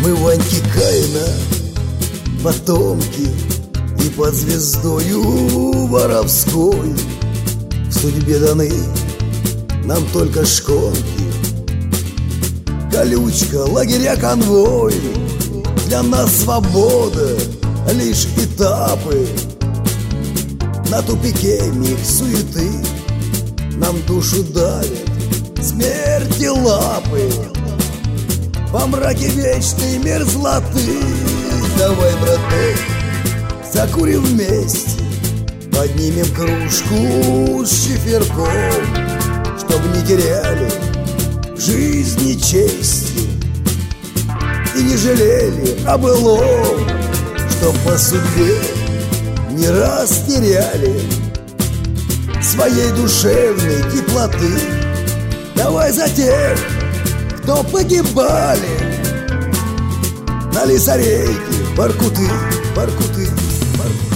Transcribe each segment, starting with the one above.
Мы Ваньки Каина, потомки, и под звездою воровской в судьбе даны нам только шконки. Колючка, лагеря, конвой, для нас свобода лишь этапы. На тупике миг суеты нам душу давит смерти лапы. Во мраке вечной мерзлоты давай, браток, закурим вместе, поднимем кружку с чиферком, чтоб не теряли в жизни чести и не жалели о былом, чтоб по судьбе не раз теряли своей душевной теплоты. Давай за тех, кто погибали на лесорейке, Воркуты, Воркуты, Воркуты.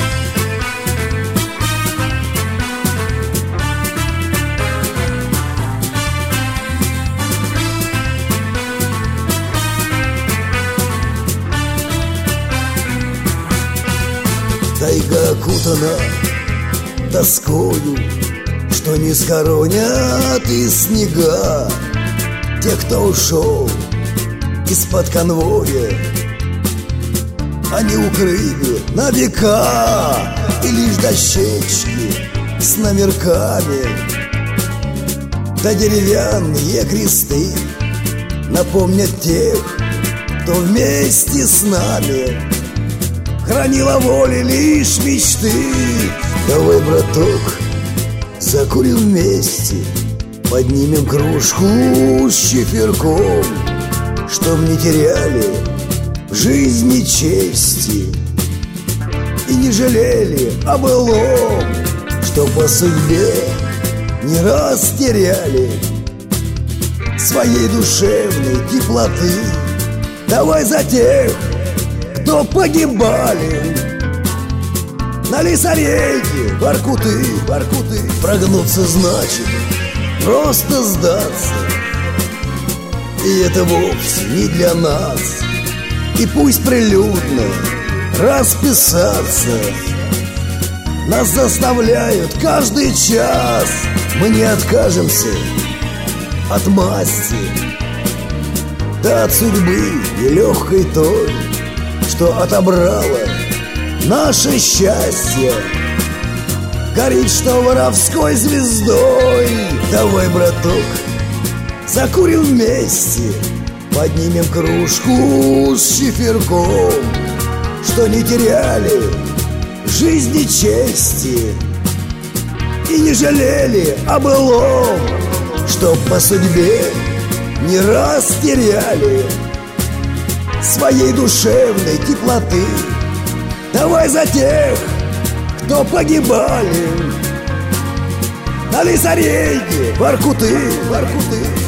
Тайга окутана тоскою, что не схоронят из снега тех, кто ушел из-под конвоя. Они укрыли на века, и лишь дощечки с номерками да деревянные кресты напомнят тех, кто вместе с нами хранила воли лишь мечты. Давай, браток, закурим вместе, поднимем кружку с чиферком, чтоб не теряли в жизни чести и не жалели о былом, что по судьбе не раз теряли своей душевной теплоты. Давай за тех, кто погибали на лесорейке, Воркуты, Воркуты. Прогнуться значит просто сдаться, и это вовсе не для нас. И пусть прилюдно расписаться нас заставляют каждый час, мы не откажемся от масти, да от судьбы нелегкой той, что отобрала наше счастье. Горит, что воровской звездой. Давай, браток, закурим вместе, поднимем кружку с чиферком, что не теряли в жизни чести и не жалели о былом, чтоб по судьбе не раз теряли своей душевной теплоты. Давай за тех, кто погибали на лесорейке, Воркуты, Воркуты.